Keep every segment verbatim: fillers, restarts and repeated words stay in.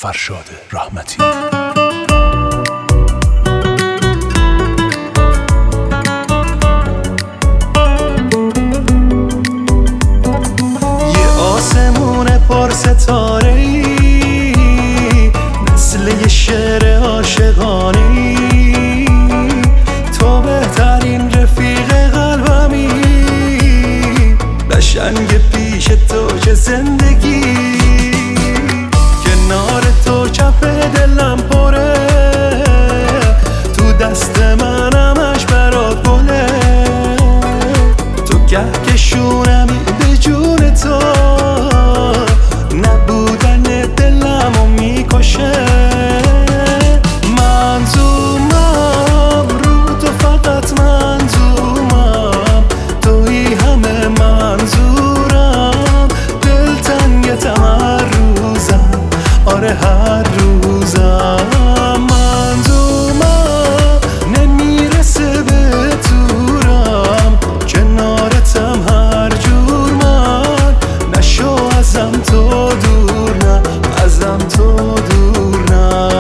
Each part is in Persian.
فرشاد رحمتی. یه آسمون پر ستاره‌ای، مثل یه شعر عاشقانه‌ای، تو بهترین رفیق قلبمی، قشنگ پیش تو چه زندگی، کنار تو چپ دلم پره، تو دست من همش برات گله، تو کهکشونمی به جون تو، نبودن دلمو میکشه، منظومم رو تو، فقط منظومم توی همه منظورم، دلتنگتم هر روزم، آره هر روزم، منظومم نمیرسه به تورم، کنارتم هر جور من، نشو ازم تو دور، نه ازم تو دور، نه.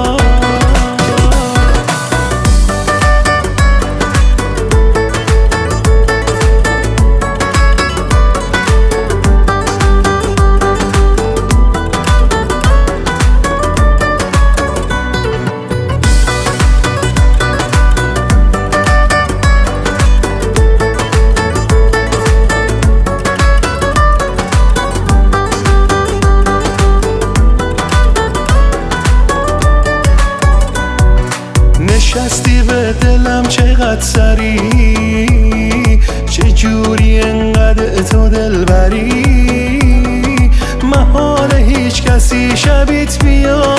نشستی به دلم چقدر سری، چه جوری انقدر تو دلبری، محال هیچ کسی شبیت بیاد،